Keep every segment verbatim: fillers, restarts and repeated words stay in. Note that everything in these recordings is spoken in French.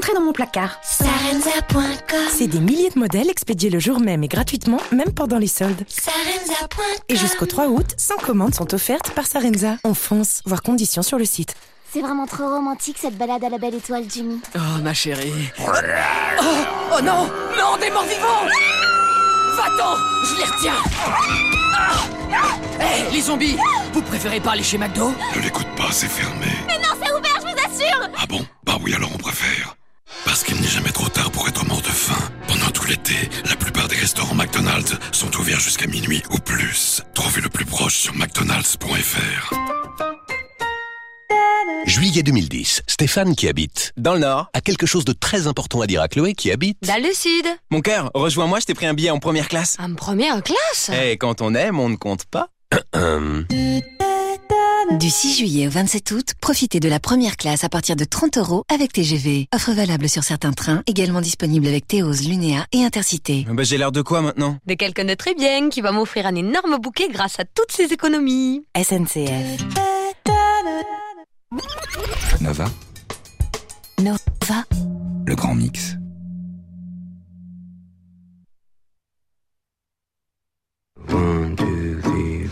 rentrer dans mon placard. Sarenza point com. C'est des milliers de modèles expédiés le jour même et gratuitement, même pendant les soldes. Sarenza point com. Et jusqu'au trois août, cent commandes sont offertes par Sarenza. On fonce, voir conditions sur le site. C'est vraiment trop romantique cette balade à la belle étoile, Jimmy. Oh, ma chérie. Oh, oh non, non, des morts vivants. Va-t'en, je les retiens. Hé, hey, les zombies, vous préférez pas aller chez McDo? Ne l'écoute pas, c'est fermé. Mais non, c'est ouvert, je vous assure. Ah bon? Bah oui, alors on préfère. Parce qu'il n'est jamais trop tard pour être mort de faim. Pendant tout l'été, la plupart des restaurants McDonald's sont ouverts jusqu'à minuit ou plus. Trouvez le plus proche sur mcdonalds point f r. Juillet deux mille dix, Stéphane qui habite dans le Nord a quelque chose de très important à dire à Chloé qui habite dans le Sud. Mon cœur, rejoins-moi, je t'ai pris un billet en première classe. En première classe? Eh, quand on aime, on ne compte pas. Du six juillet au vingt-sept août, profitez de la première classe à partir de trente euros avec T G V. Offre valable sur certains trains, également disponible avec Théos, Lunéa et Intercité. Bah, j'ai l'air de quoi maintenant? De quelqu'un de très bien qui va m'offrir un énorme bouquet grâce à toutes ses économies. S N C F. Nova. Nova. Le grand mix. One, two, three,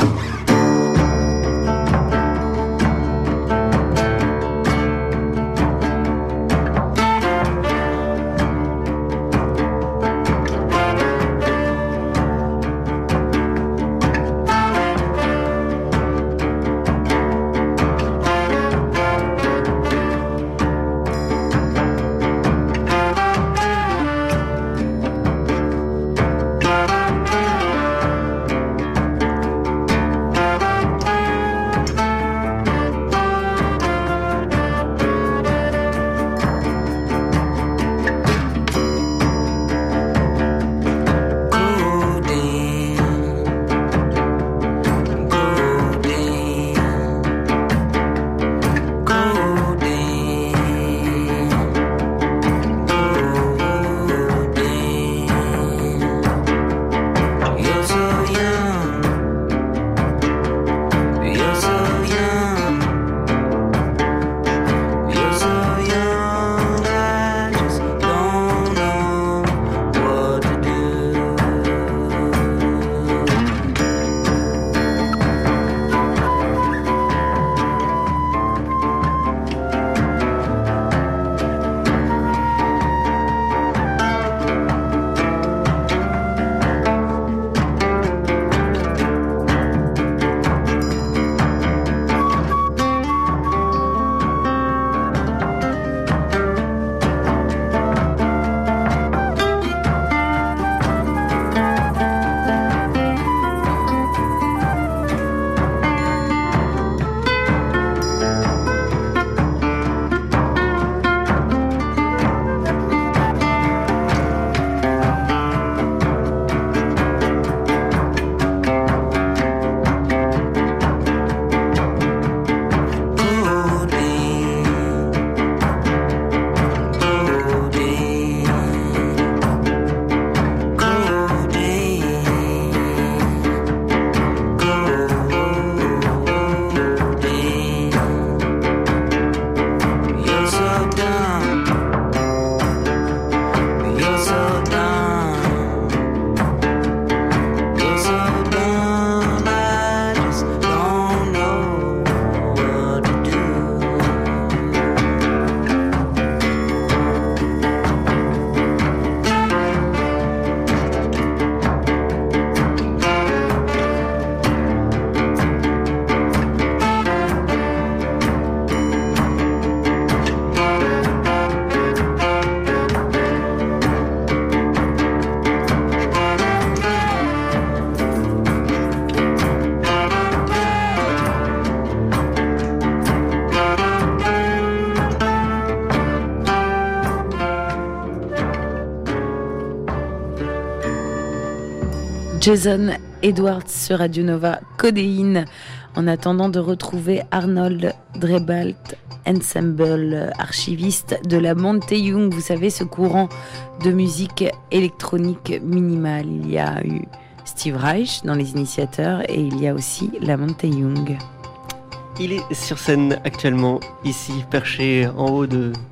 Jason Edwards sur Radio Nova, Codéine, en attendant de retrouver Arnold Drebalt, ensemble archiviste de la Monte Young. Vous savez, ce courant de musique électronique minimale. Il y a eu Steve Reich dans les initiateurs et il y a aussi la Monte Young. Il est sur scène actuellement, ici, perché en haut de,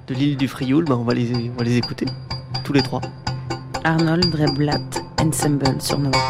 de l'île du Frioul, bah on, va les, on va les écouter, tous les trois. Arnold Dreblatt Ensemble sur Nova.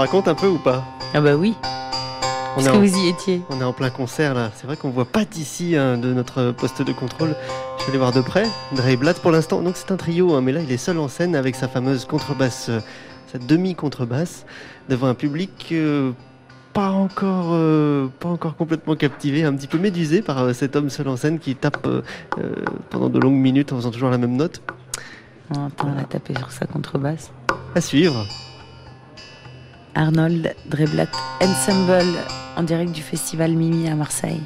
raconte un peu ou pas? Ah bah oui. On Est-ce est que en- vous y étiez? On est en plein concert là. C'est vrai qu'on voit pas d'ici hein, de notre poste de contrôle. Je suis allé voir de près. Dre Blatt pour l'instant. Donc c'est un trio, hein, mais là il est seul en scène avec sa fameuse contrebasse, euh, sa demi-contrebasse, devant un public euh, pas encore, euh, pas encore complètement captivé, un petit peu médusé par euh, cet homme seul en scène qui tape euh, euh, pendant de longues minutes en faisant toujours la même note. On entend la taper sur sa contrebasse. À suivre. Arnold Dreblatt Ensemble en direct du festival Mimi à Marseille.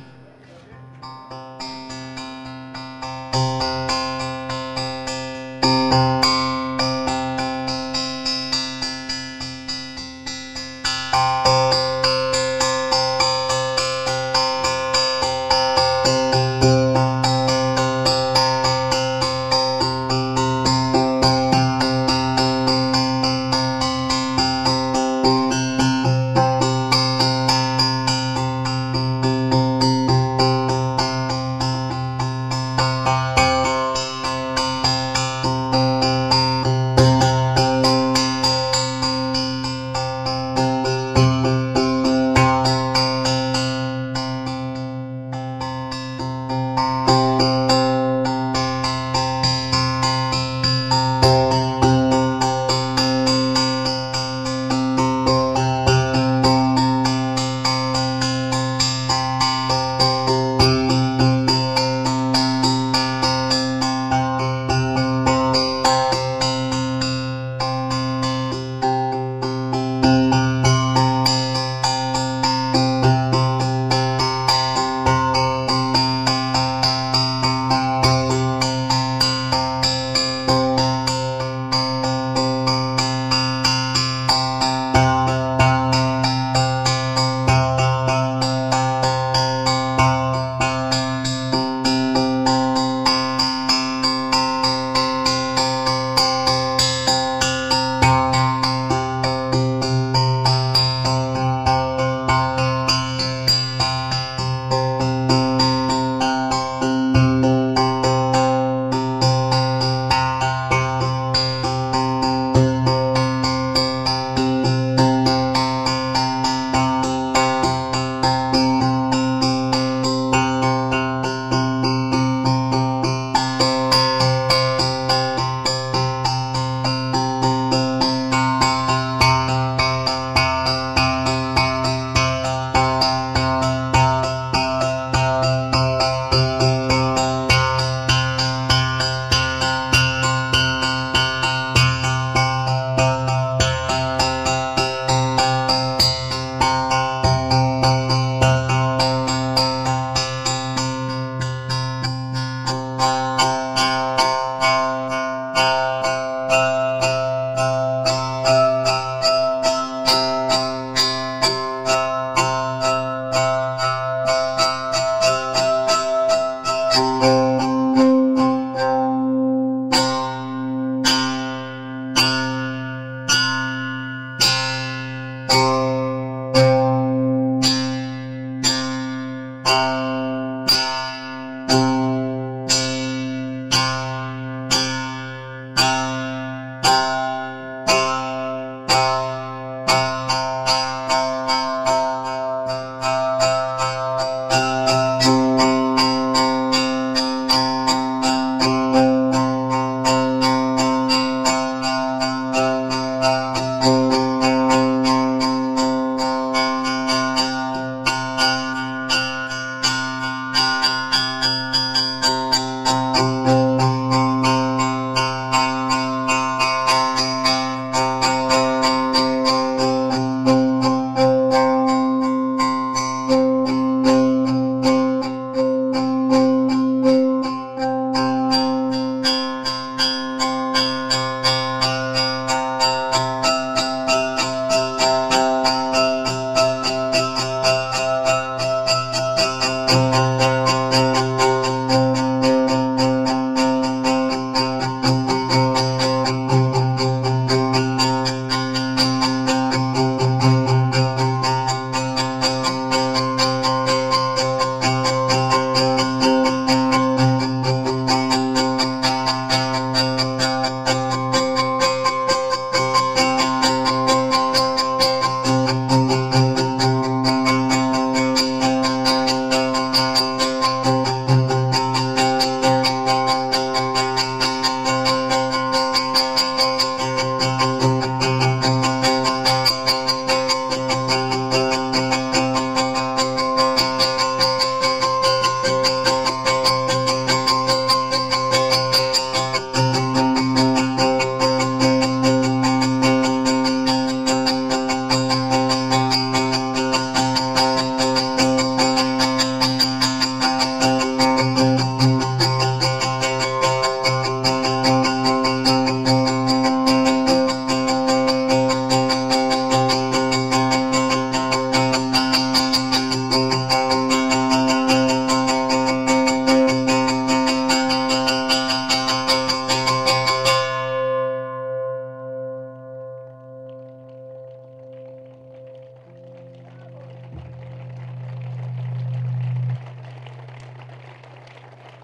Thank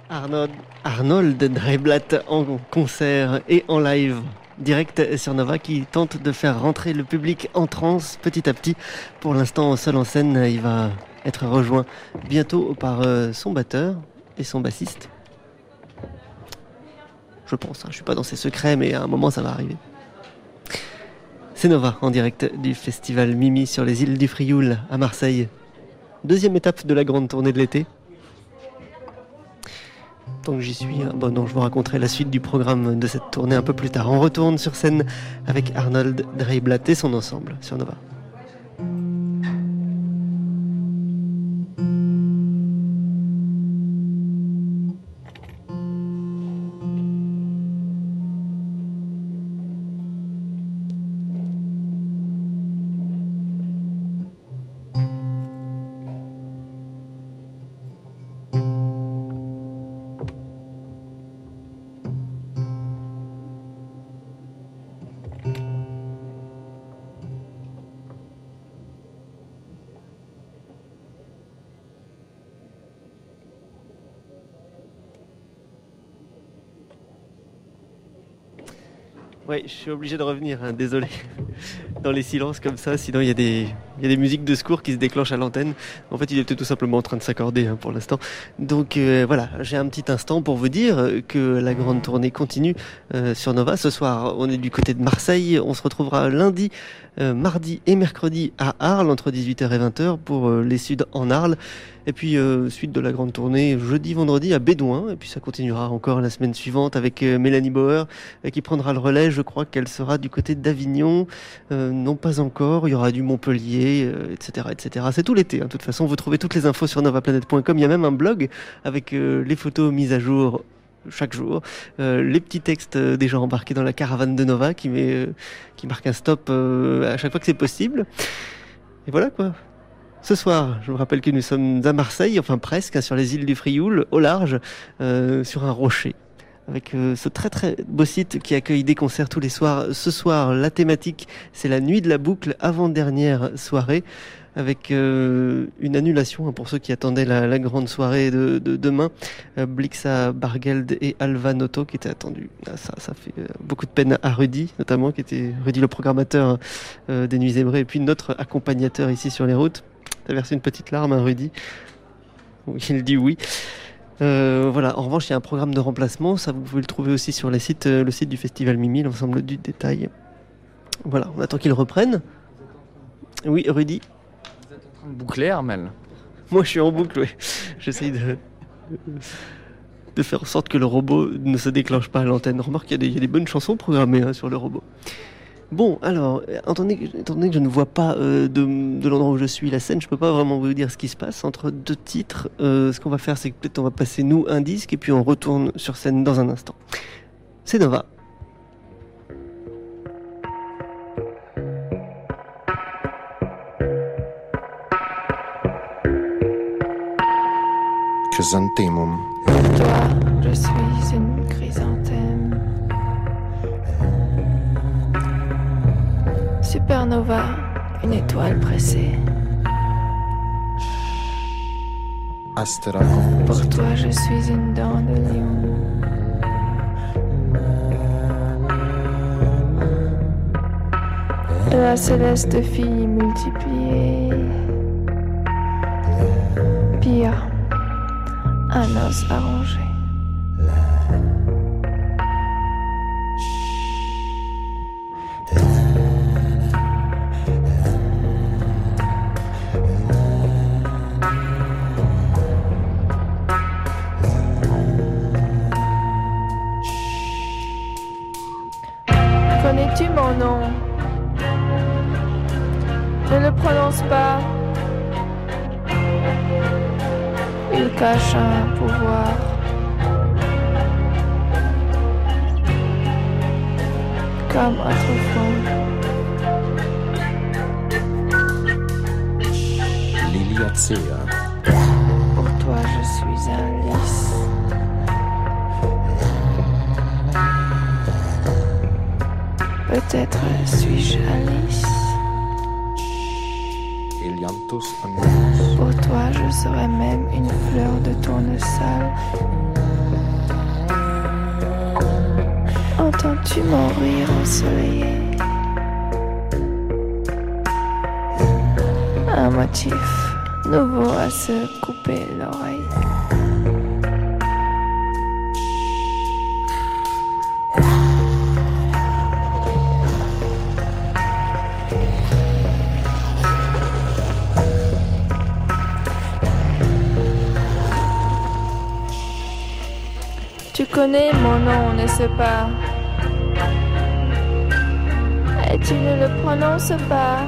Arnold, Arnold Dreyblatt en concert et en live direct sur Nova qui tente de faire rentrer le public en transe petit à petit. Pour l'instant seul en scène, il va être rejoint bientôt par son batteur et son bassiste. Je pense, hein, je suis pas dans ses secrets, mais à un moment ça va arriver. C'est Nova en direct du festival Mimi sur les îles du Frioul à Marseille. Deuxième étape de la grande tournée de l'été. Tant que j'y suis, bon non, je vous raconterai la suite du programme de cette tournée un peu plus tard. On retourne sur scène avec Arnold Dreyblatt et son ensemble sur Nova. Oui, je suis obligé de revenir, hein, désolé. Dans les silences comme ça, sinon il y a des, il y a des musiques de secours qui se déclenchent à l'antenne. En fait, il était tout simplement en train de s'accorder, hein, pour l'instant. Donc euh, voilà, j'ai un petit instant pour vous dire que la grande tournée continue euh, sur Nova. Ce soir, on est du côté de Marseille. On se retrouvera lundi, euh, mardi et mercredi à Arles entre dix-huit heures et vingt heures pour euh, les Suds en Arles. Et puis euh, suite de la grande tournée jeudi, vendredi à Bédouin. Et puis ça continuera encore la semaine suivante avec euh, Mélanie Bauer euh, qui prendra le relais. Je crois qu'elle sera du côté d'Avignon. Euh, non, pas encore. Il y aura du Montpellier, euh, et cetera, et cetera. C'est tout l'été. Hein. De toute façon, vous trouvez toutes les infos sur nova planet point com. Il y a même un blog avec euh, les photos mises à jour chaque jour, euh, les petits textes des gens embarqués dans la caravane de Nova qui, met, euh, qui marquent un stop euh, à chaque fois que c'est possible. Et voilà quoi. Ce soir, je vous rappelle que nous sommes à Marseille, enfin presque, hein, sur les îles du Frioul, au large, euh, sur un rocher, avec euh, ce très très beau site qui accueille des concerts tous les soirs. Ce soir, la thématique, c'est la nuit de la boucle, avant-dernière soirée, avec euh, une annulation, hein, pour ceux qui attendaient la, la grande soirée de, de demain. Euh, Blixa Bargeld et Alva Noto qui étaient attendus. Ah, ça, ça fait euh, beaucoup de peine à Rudy, notamment, qui était Rudy le programmateur euh, des Nuits Zébrées, et puis notre accompagnateur ici sur les routes. T'as versé une petite larme, hein, Rudy? Il dit oui. Euh, voilà. En revanche, il y a un programme de remplacement. Ça, vous pouvez le trouver aussi sur les sites, euh, le site du Festival Mimi, l'ensemble du détail. Voilà. On attend qu'il reprenne. Oui, Rudy. Vous êtes en train de boucler, Armel? Moi, je suis en boucle, oui. J'essaye de, de faire en sorte que le robot ne se déclenche pas à l'antenne. Remarque, il y a des, il y a des bonnes chansons programmées, hein, sur le robot. Bon, alors, étant donné que, étant donné que je ne vois pas euh, de, de l'endroit où je suis la scène, je peux pas vraiment vous dire ce qui se passe entre deux titres. Euh, ce qu'on va faire, c'est que peut-être on va passer nous un disque et puis on retourne sur scène dans un instant. C'est Nova. Chrysanthemum. Toi, je suis une chrysanthème. Supernova, une étoile pressée. Astera. Pour toi, je suis une dent de lion. La céleste fille multipliée. Pire, un os arrangé. Connais-tu mon nom? Ne le prononce pas. Il cache un pouvoir. Comme autrefois. Liliacea. Pour toi, je suis un lys. Peut-être suis-je Alice. Elianthus annulus. Pour toi, je serais même une fleur de tournesol. Entends-tu mon rire ensoleillé? Un motif nouveau à se couper l'oreille. Tu connais mon nom, n'est-ce pas? Et tu ne le prononces pas.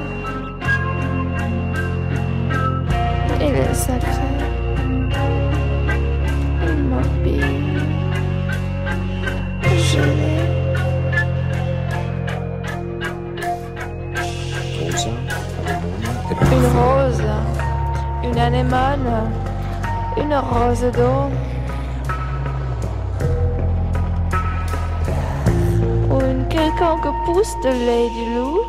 Il est sacré, immobile, gelé. Une rose, une anémone, une rose d'eau. Ou une quelconque pousse de lait du loup.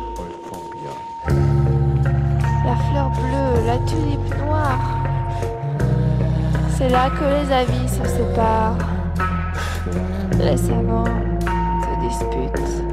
La fleur bleue, la tulipe noire. C'est là que les avis se séparent. Les savants se disputent.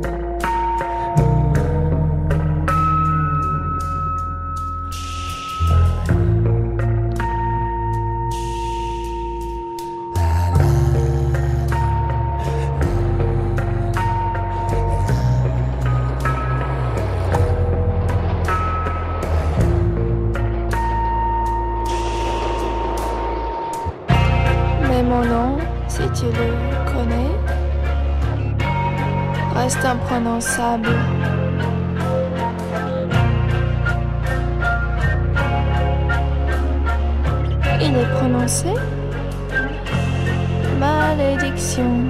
Mon nom, si tu le connais, reste imprononçable. Il est prononcé malédiction.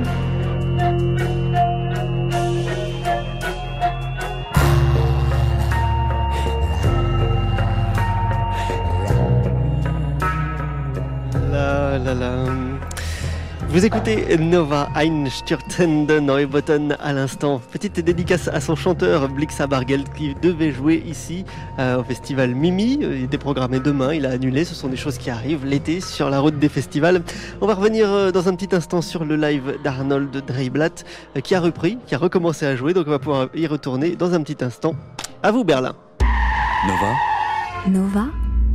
La la la. Vous écoutez Nova Einstürzende Neubauten à l'instant. Petite dédicace à son chanteur Blixa Bargeld qui devait jouer ici euh, au festival Mimi. Il était programmé demain, il a annulé. Ce sont des choses qui arrivent l'été sur la route des festivals. On va revenir euh, dans un petit instant sur le live d'Arnold Dreiblatt euh, qui a repris, qui a recommencé à jouer. Donc on va pouvoir y retourner dans un petit instant. À vous Berlin. Nova. Nova.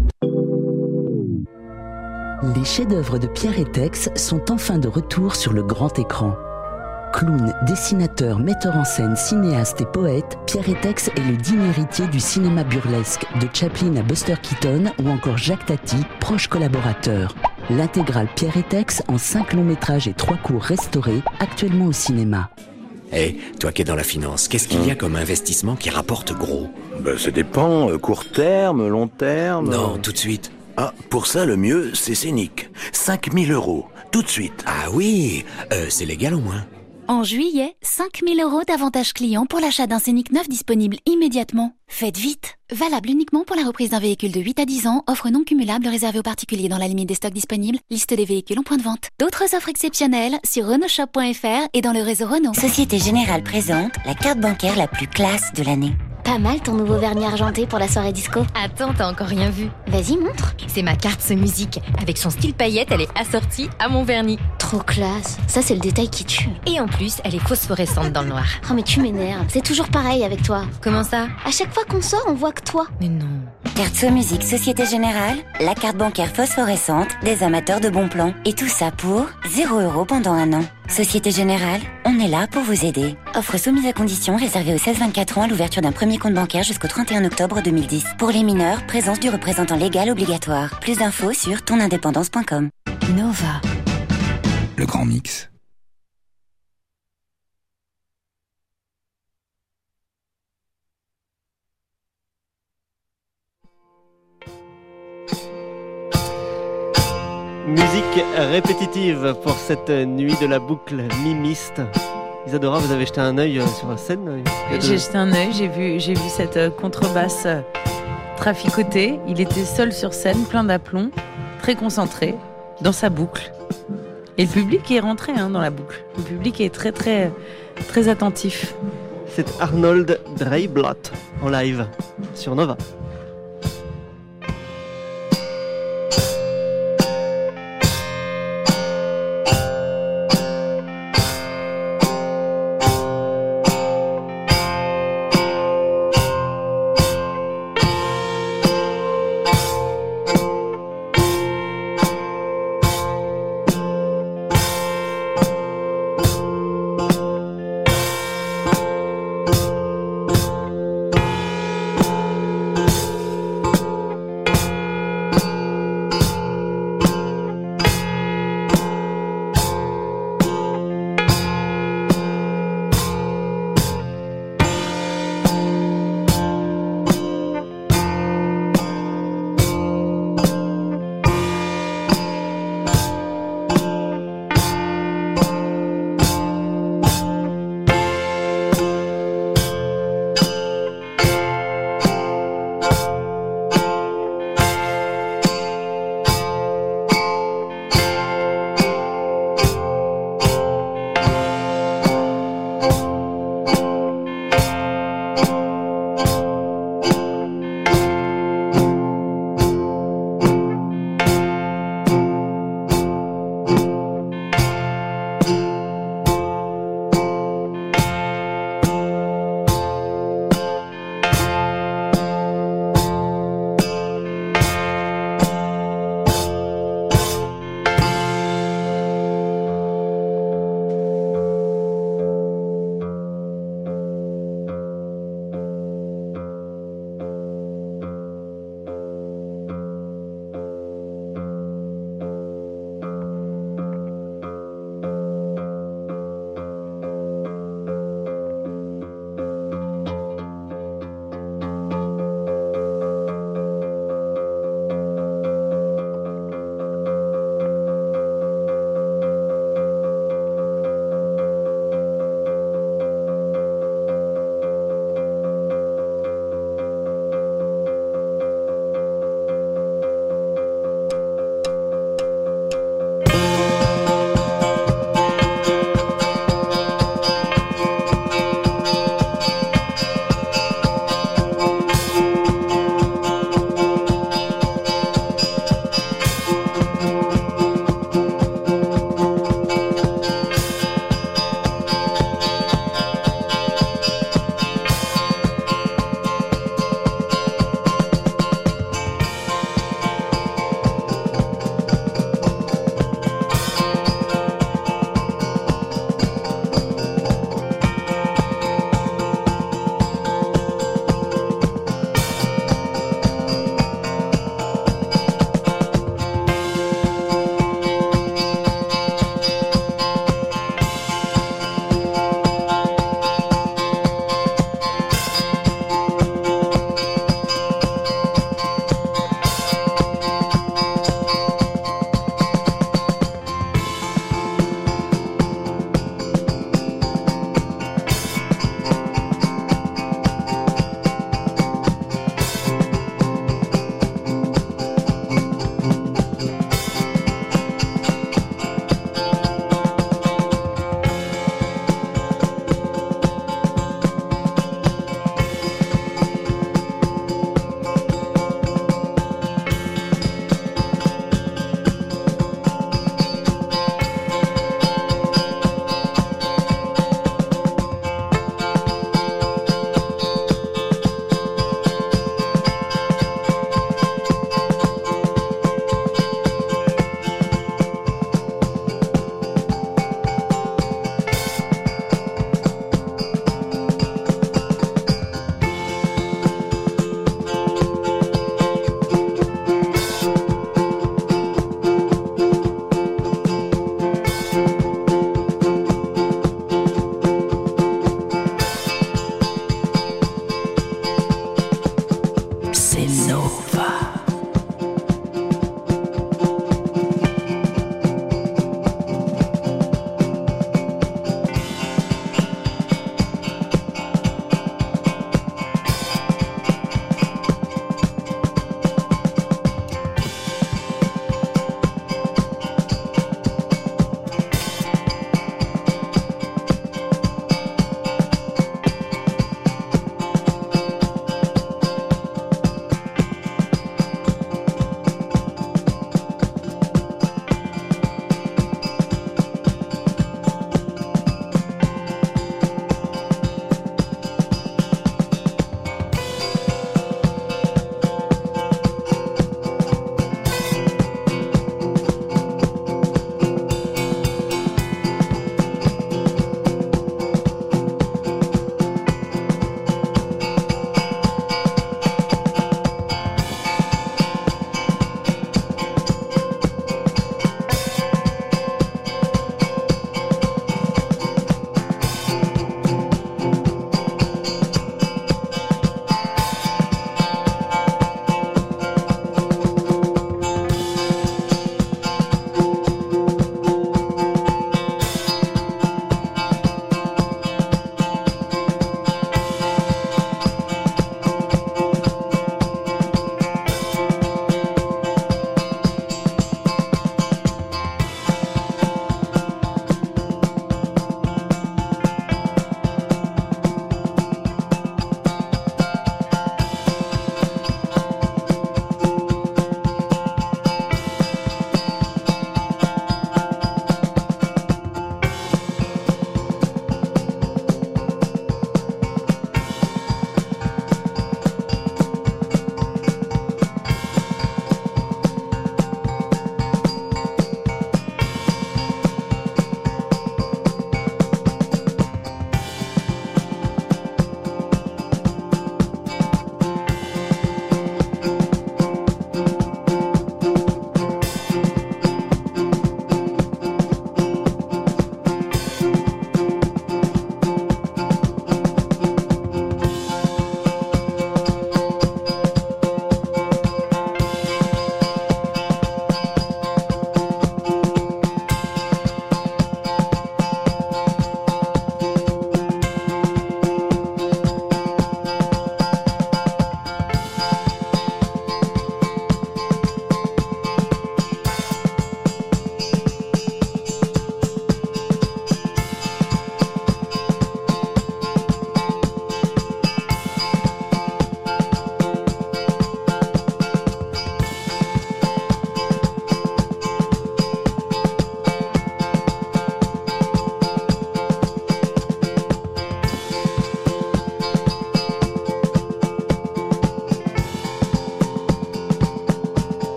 Les chefs-d'œuvre de Pierre Étex sont enfin de retour sur le grand écran. Clown, dessinateur, metteur en scène, cinéaste et poète, Pierre Étex est le digne héritier du cinéma burlesque, de Chaplin à Buster Keaton ou encore Jacques Tati, proche collaborateur. L'intégrale Pierre Étex en cinq longs métrages et trois courts restaurés, actuellement au cinéma. Eh, hey, toi qui es dans la finance, qu'est-ce qu'il y a comme investissement qui rapporte gros? Ben, ça dépend, euh, court terme, long terme... Non, euh... tout de suite. Ah, pour ça, le mieux, c'est Scénic. cinq mille euros, tout de suite. Ah oui, euh, c'est légal au moins. En juillet, cinq mille euros d'avantages clients pour l'achat d'un Scénic neuf disponible immédiatement. Faites vite. Valable uniquement pour la reprise d'un véhicule de huit à dix ans, offre non cumulable réservée aux particuliers dans la limite des stocks disponibles, liste des véhicules en point de vente. D'autres offres exceptionnelles sur Renault Shop point F R et dans le réseau Renault. Société Générale présente la carte bancaire la plus classe de l'année. Pas mal ton nouveau vernis argenté pour la soirée disco. Attends, t'as encore rien vu. Vas-y, montre. C'est ma carte ce musique. Avec son style paillette, elle est assortie à mon vernis. Trop classe. Ça, c'est le détail qui tue. Et en plus, elle est phosphorescente dans le noir. Oh, mais tu m'énerves. C'est toujours pareil avec toi. Comment ça? À chaque fois qu'on sort, on voit que toi. Mais non. Carte So Musique Société Générale, la carte bancaire phosphorescente des amateurs de bons plans. Et tout ça pour zéro euro pendant un an. Société Générale, on est là pour vous aider. Offre soumise à condition réservée aux seize vingt-quatre ans à l'ouverture d'un premier compte bancaire jusqu'au trente et un octobre deux mille dix. Pour les mineurs, présence du représentant légal obligatoire. Plus d'infos sur ton indépendance point com. Nova. Le grand mix. Musique répétitive pour cette nuit de la boucle mimiste. Isadora, vous avez jeté un œil sur la scène? De... J'ai jeté un œil, j'ai vu, j'ai vu cette contrebasse traficotée. Il était seul sur scène, plein d'aplomb, très concentré, dans sa boucle. Et le public est rentré hein, dans la boucle. Le public est très très très attentif. C'est Arnold Dreiblatt en live sur Nova.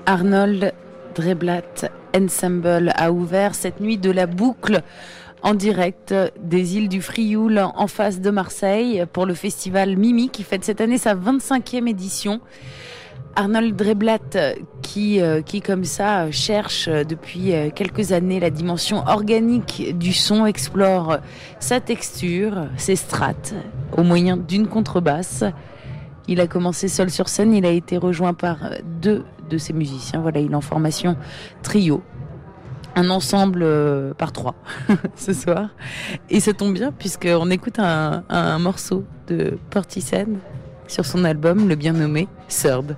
Arnold Dreblatt Ensemble a ouvert cette nuit de la boucle en direct des îles du Frioul en face de Marseille pour le festival Mimi qui fête cette année sa vingt-cinquième édition. Arnold Dreblatt qui, euh, qui comme ça cherche depuis quelques années la dimension organique du son, explore sa texture, ses strates au moyen d'une contrebasse. Il a commencé seul sur scène, il a été rejoint par deux de ses musiciens. Voilà, il est en formation trio. Un ensemble euh, par trois ce soir. Et ça tombe bien puisqu'on écoute un, un morceau de Portishead sur son album, le bien nommé Third.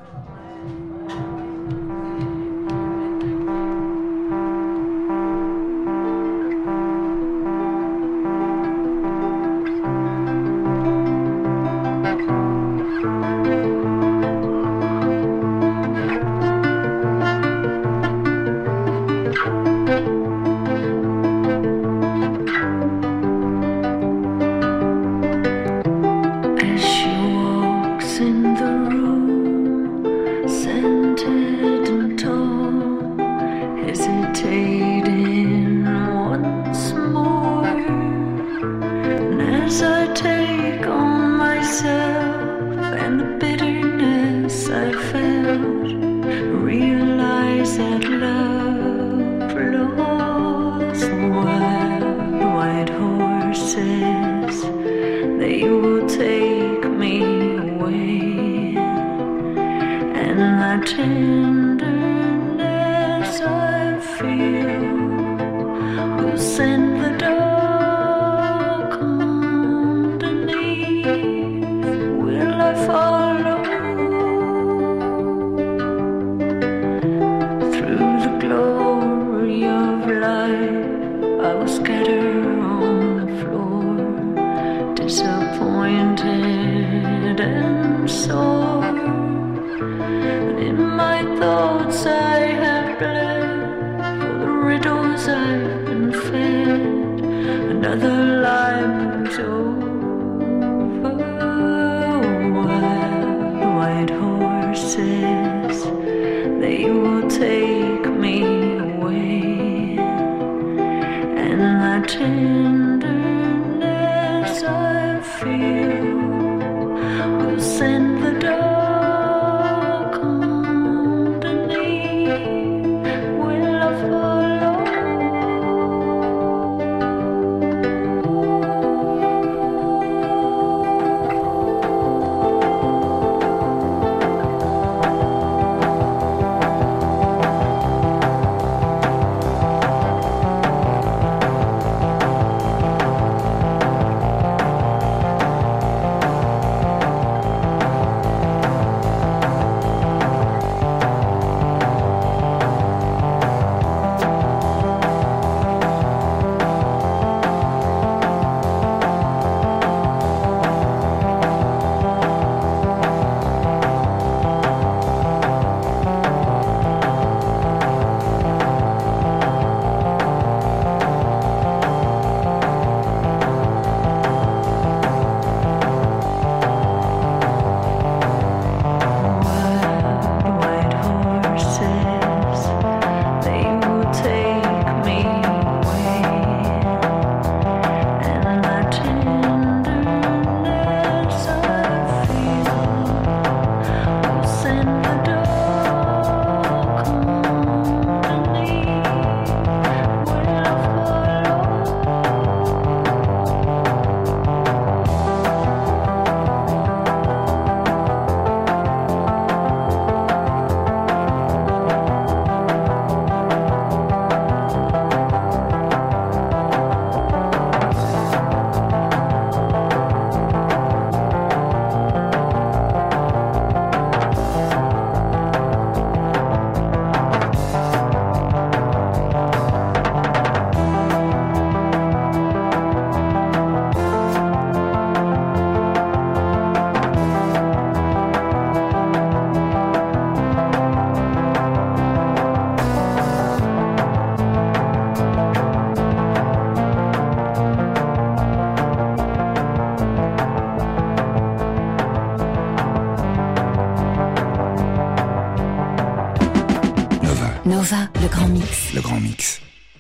Nova, le grand mix. Le grand mix.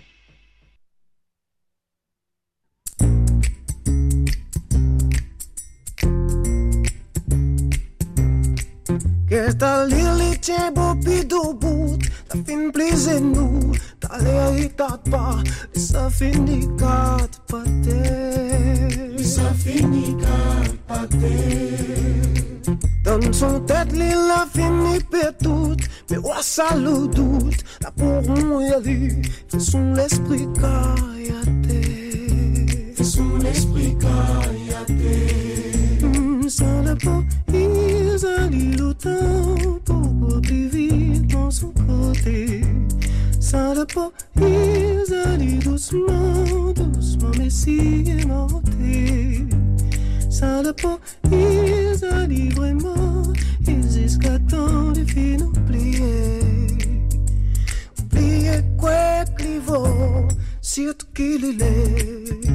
Qu'est-ce ta lili tient beau pidou bout, ta fin plaisir nous, ta l'air ta pas, ça finit quatre pâtés, ça finit quatre pâtés. Dans son tête l'île a fini per tout, mais ouais ça le doute, la pour on y a vu, fait son l'esprit caillaté, fait son l'esprit caillaté. Sans le pot, ils allient longtemps pour plus vite dans son côté. Sans le pot, ils allient doucement, doucement, mais si aimanté. Sans le pot, ils allient vraiment, ils jusqu'à temps de finir oublier. Oublier quoi qu'il vaut, surtout qu'il est.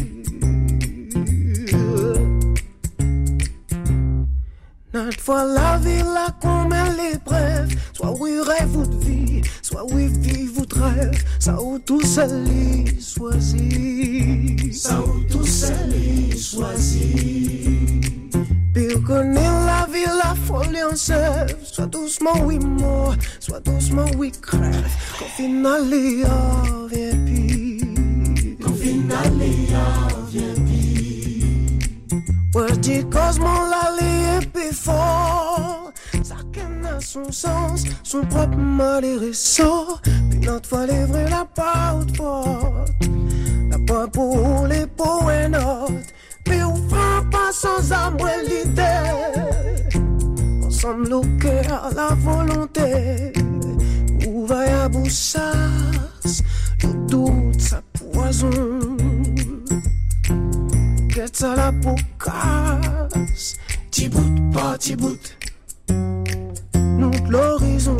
Notre fois la vie là comme elle est brève, soit oui rêve ou de vie, soit oui vie ou de rêve, ça ou tout seul y choisit, ça ou tout seul y choisit. Pire connaît la vie, la folie en sève, soit doucement oui mort, soit doucement oui crève, qu'au final il y a vient pire, qu'au final il y a vient pire. Ouais, je dis Cosmo la lie est plus fort, chacun a son sens, son propre malheur et sort, puis notre fois les vrais la porte forte, la pas pour les poètes, mais on fera pas sans amour l'idée, ensemble au cœur la volonté, où va y à bouchasse, le doute sa poison. Qu'est-ce que la peau casse, t'y bout, pas t'y bout, nous de l'horizon.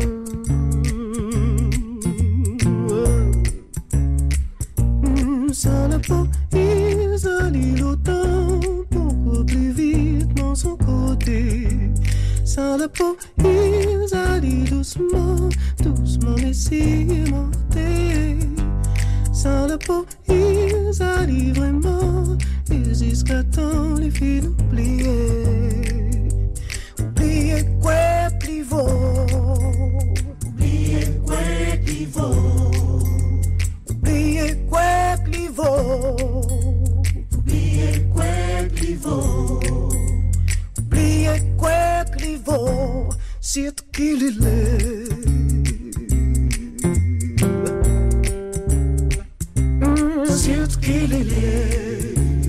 Sans la peau, ils allient longtemps, beaucoup plus vite dans son côté. Sans la peau, ils allient doucement, doucement, mais si aimanté. Sans la peau, ils allient vraiment, et jusqu'à temps les filles oublier. Oublier quoi qu'il vaut, oublier quoi qu'il vaut, oublier quoi qu'il vaut, oublier quoi qu'il vaut, oublier quoi qu'il vaut, c'est qu'il est. C'est qu'il est.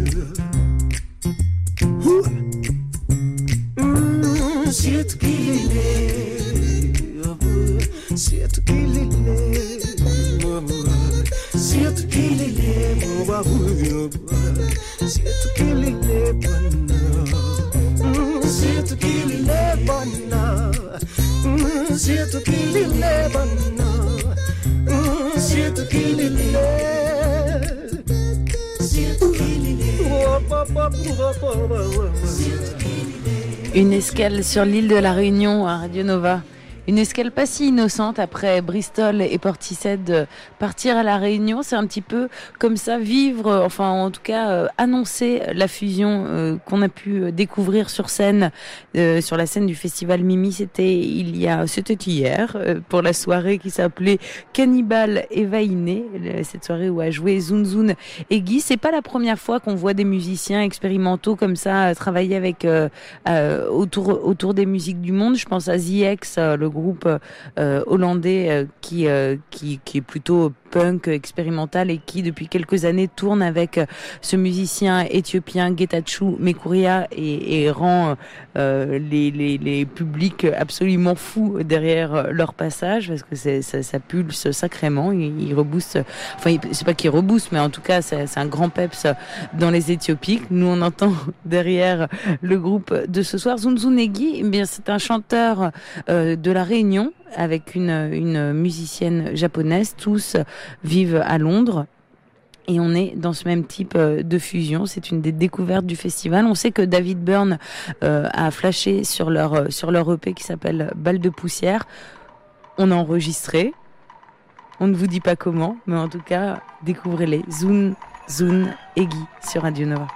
C'est qu'il est. C'est qu'il est. C'est qu'il est. C'est qu'il est. C'est qu'il est. C'est qu'il est. C'est qu'il est. Une escale sur l'île de la Réunion à Radio Nova. Une escale pas si innocente après Bristol et Portishead, partir à la Réunion, c'est un petit peu comme ça vivre, enfin en tout cas euh, annoncer la fusion euh, qu'on a pu découvrir sur scène, euh, sur la scène du festival Mimi. C'était il y a, c'était hier euh, pour la soirée qui s'appelait Cannibal Évainé, cette soirée où a joué Zun Zun et Guy. C'est pas la première fois qu'on voit des musiciens expérimentaux comme ça travailler avec euh, euh, autour autour des musiques du monde. Je pense à Z X, le groupe euh, hollandais euh, qui, euh, qui qui est plutôt punk expérimental et qui depuis quelques années tourne avec euh, ce musicien éthiopien Getachew Mekuria et, et rend euh, les, les les publics absolument fous derrière leur passage parce que c'est ça, ça pulse sacrément. Il, il rebooste, enfin il, c'est pas qu'il rebooste, mais en tout cas c'est, c'est un grand peps dans les Éthiopiques. Nous on entend derrière le groupe de ce soir Zun Zun et Guy. Eh bien c'est un chanteur euh, de la Réunion avec une, une musicienne japonaise. Tous vivent à Londres. Et on est dans ce même type de fusion. C'est une des découvertes du festival. On sait que David Byrne euh, a flashé sur leur, sur leur E P qui s'appelle Balle de poussière. On a enregistré. On ne vous dit pas comment, mais en tout cas, découvrez-les. Zun, Zun et Guy sur Radio Nova.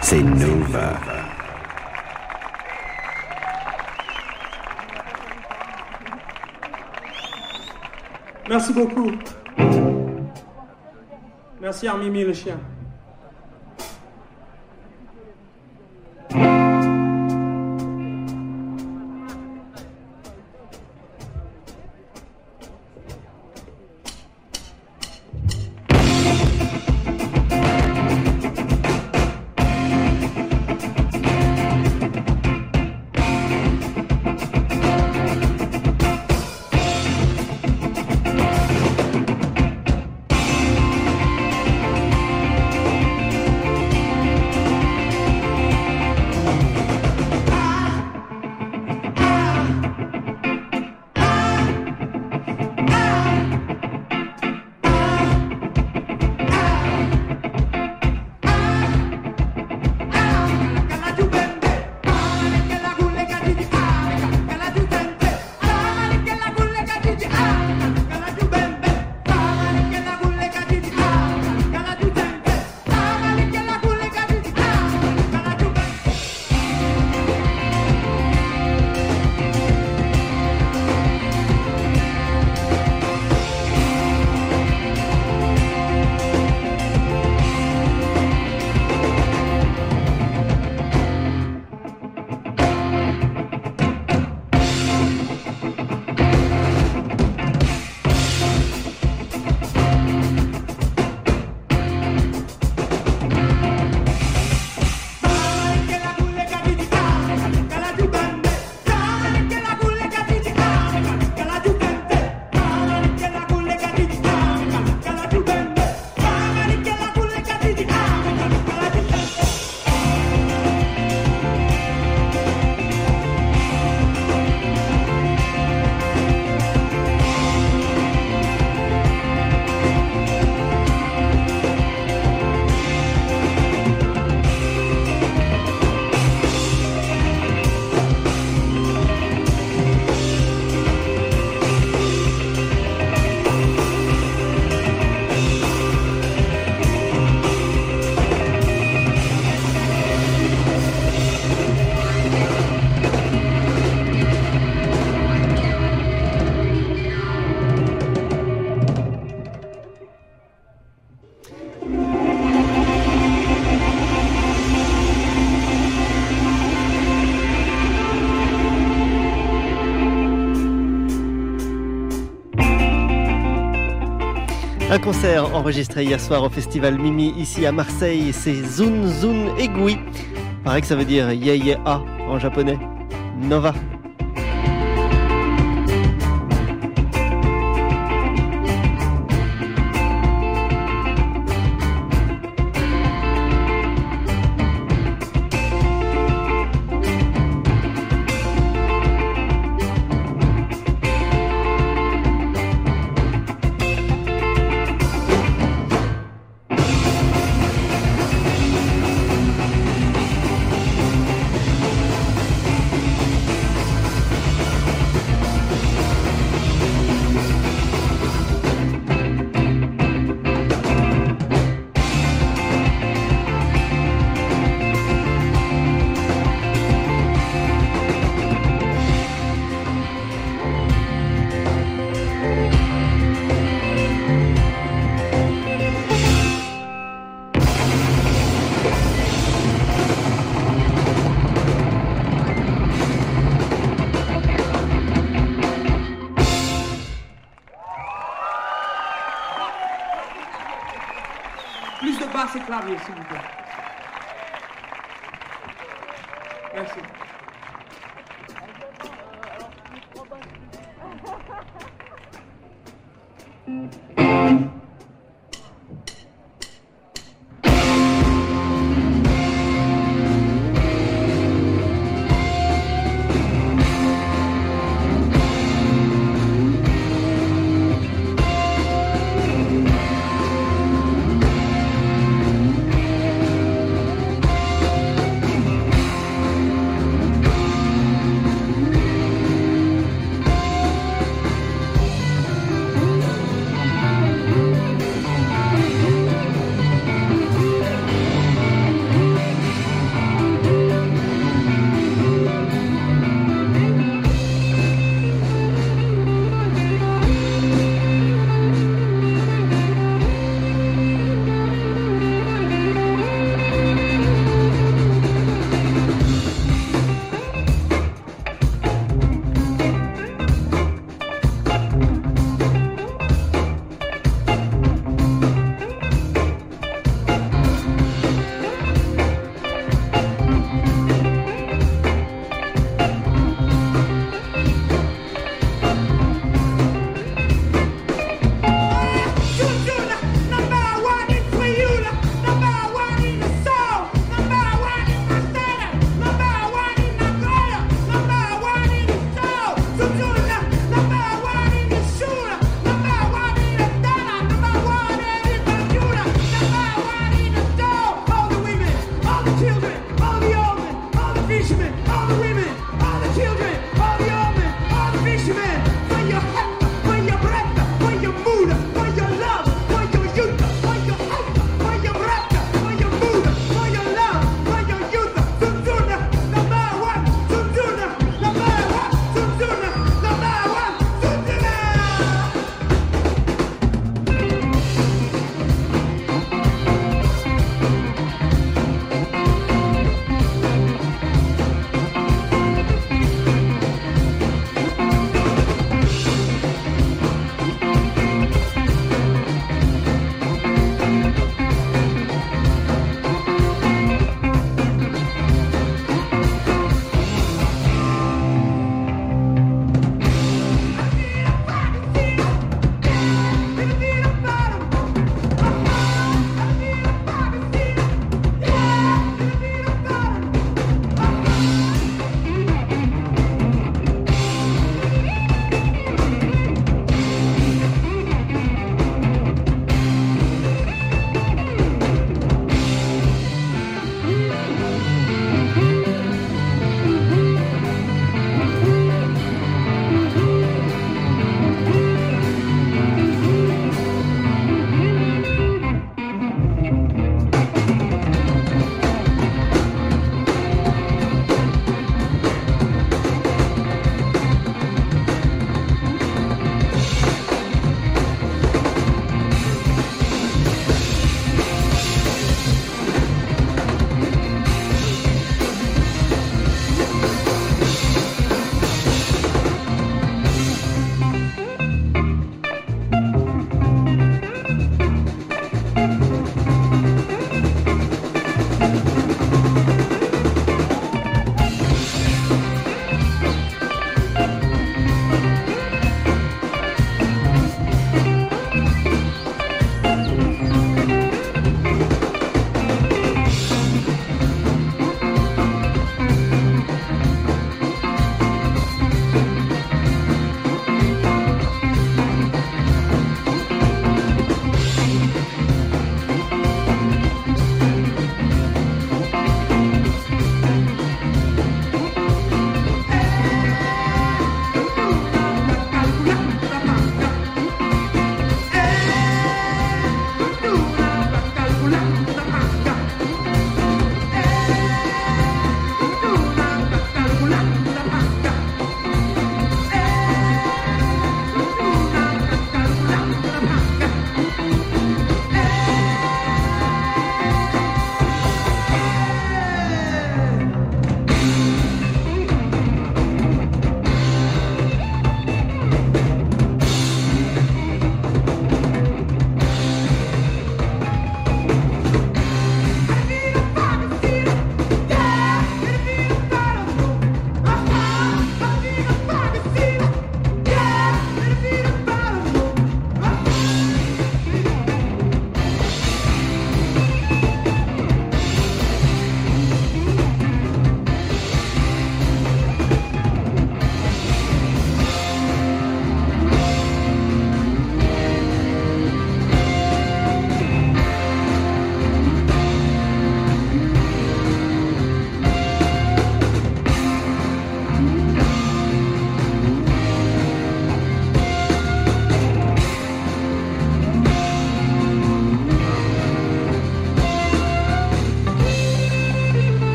c'est Nova. Merci beaucoup. Merci à Mimi le chien. Un concert enregistré hier soir au festival Mimi ici à Marseille, c'est Zun Zun Egui. Pareil que ça veut dire yeah yeah ah en japonais. Nova. Plus de basse et clavier, s'il vous plaît. Merci.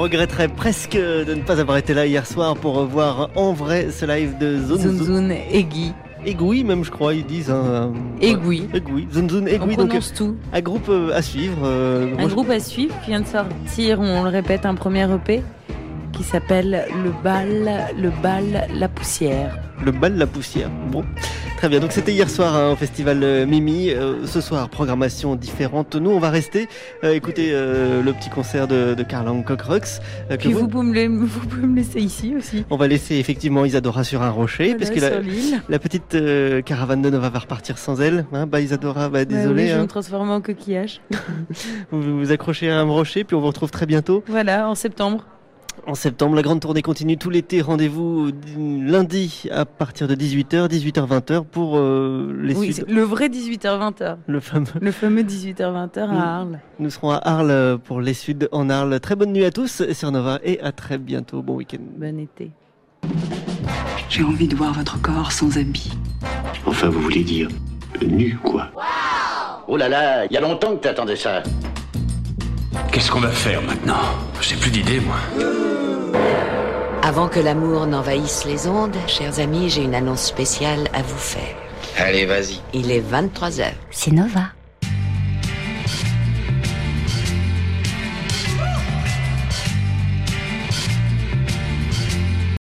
regretterait presque de ne pas avoir été là hier soir pour voir en vrai ce live de Zun Zun. Zun Zun et Guy. Egoui même je crois ils disent hein, Egoui. Egoui. Zun Zun Egoui. On prononce donc tout. Un groupe euh, à suivre. Euh, un groupe je... à suivre qui vient de sortir, on le répète, un premier E P qui s'appelle Le Bal, Le Bal, La Poussière. Le Bal, La Poussière. Bon. Très bien, donc c'était hier soir hein, au festival euh, Mimi. Euh, ce soir, programmation différente. Nous, on va rester euh, écouter euh, le petit concert de, de Karl Hancock Rux. Euh, Puis vous, vous, pouvez me le, vous pouvez me laisser ici aussi. On va laisser effectivement Isadora sur un rocher, voilà, parce que la, la petite euh, caravane de Nova va repartir sans elle. Hein, bah Isadora, bah désolé. Bah oui, je hein. me transforme en coquillage. vous vous accrochez à un rocher, puis on vous retrouve très bientôt. Voilà, en septembre. En septembre, la grande tournée continue tout l'été. Rendez-vous lundi à partir de dix-huit heures, dix-huit heures vingt heures pour euh, les oui, Suds. Le vrai dix-huit heures vingt heures. Le fameux. Le fameux dix-huit heures vingt heures à Arles. Nous, nous serons à Arles pour les Suds en Arles. Très bonne nuit à tous sur Nova et à très bientôt. Bon week-end. Bon été. J'ai envie de voir votre corps sans habit. Enfin, vous voulez dire nu, quoi. Wow oh là là, il y a longtemps que t'attendais ça. Qu'est-ce qu'on va faire maintenant? J'ai plus d'idée, moi. Avant que l'amour n'envahisse les ondes, chers amis, j'ai une annonce spéciale à vous faire. Allez, vas-y. Il est vingt-trois heures. C'est Nova.